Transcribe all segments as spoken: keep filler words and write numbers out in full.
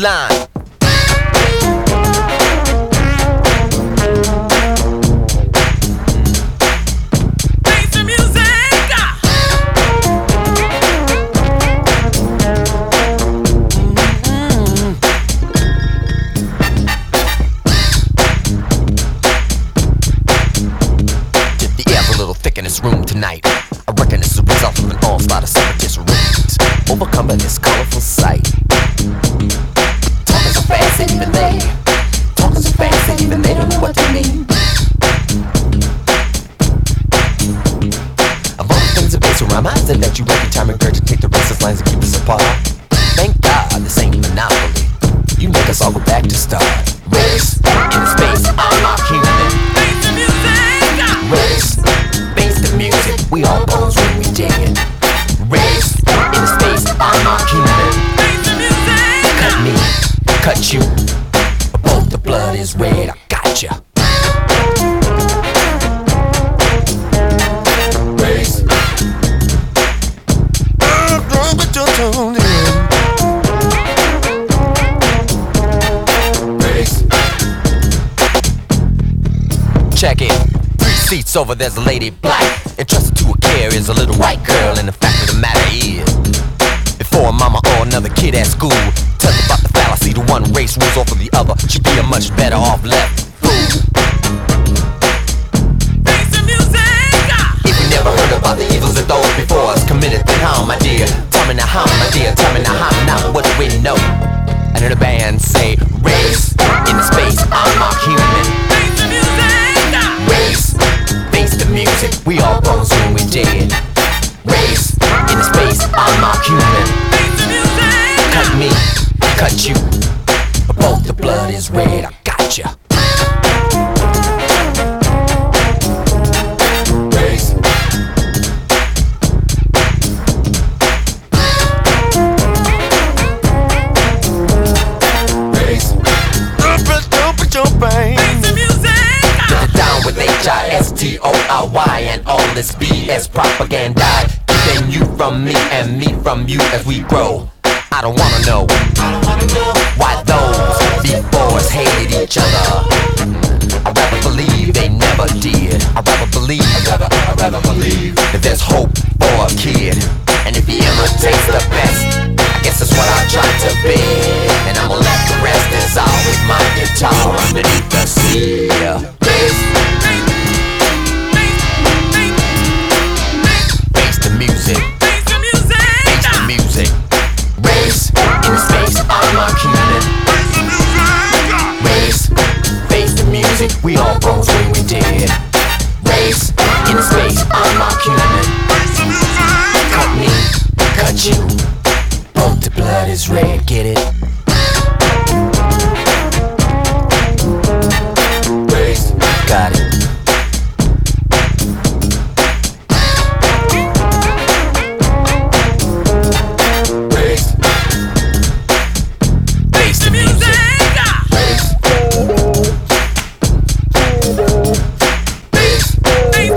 line. In this room tonight, I reckon it's the result of an onslaught of separatist rings, overcoming this colorful sight. Talking so fast and even they, talking so fast and even they don't know what they mean. Of all the things that base around minds that let you every time regurgitate the racist lines and keep us apart. Thank God this ain't monopoly. You make us all go back to start. Race in the space, I'm not human. Race. Music, we all bones when we dig it. Race in the space, I'm not human. Cut me, cut you. Both the blood is red, I got ya. Race. I'm drunk but you're tuned in. Race. Check it. Seats over, there's a lady black. Entrusted to her care is a little white girl. And the fact of the matter is, before a mama or another kid at school tells about the fallacy to one race rules over the other, should be a much better off left fool. Face the music. If we never heard about the evils that those before us committed, then how, my dear? Tell me now how, my dear? Tell me now how, now what do we know? I heard a band say, race in the space, I'm not human. Face the music. Race. The music, we all bones when we dead. Race in the space, I'm not human. Cut me, cut you. Both the blood is red, I got ya. Race. Race. Don't put your brain. With H I S T O R Y and all this B S propaganda, keeping you from me and me from you as we grow. I don't wanna know, I don't wanna know why those before us hated each other. I'd rather believe they never did. I'd rather believe, I'd rather, I'd rather believe that there's hope for a kid. And if he imitates the best, I guess that's what I try to be. And I'ma let the rest dissolve with my guitar underneath the sea. Face the music. Face the music. Face the music. Race in the space, I'm not human. Race, face the music. We all bones when we dead. Race in the space, I'm not human. Cut me, cut you. Both the blood is red, get it? Race, got it. Face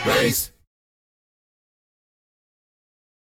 Bass.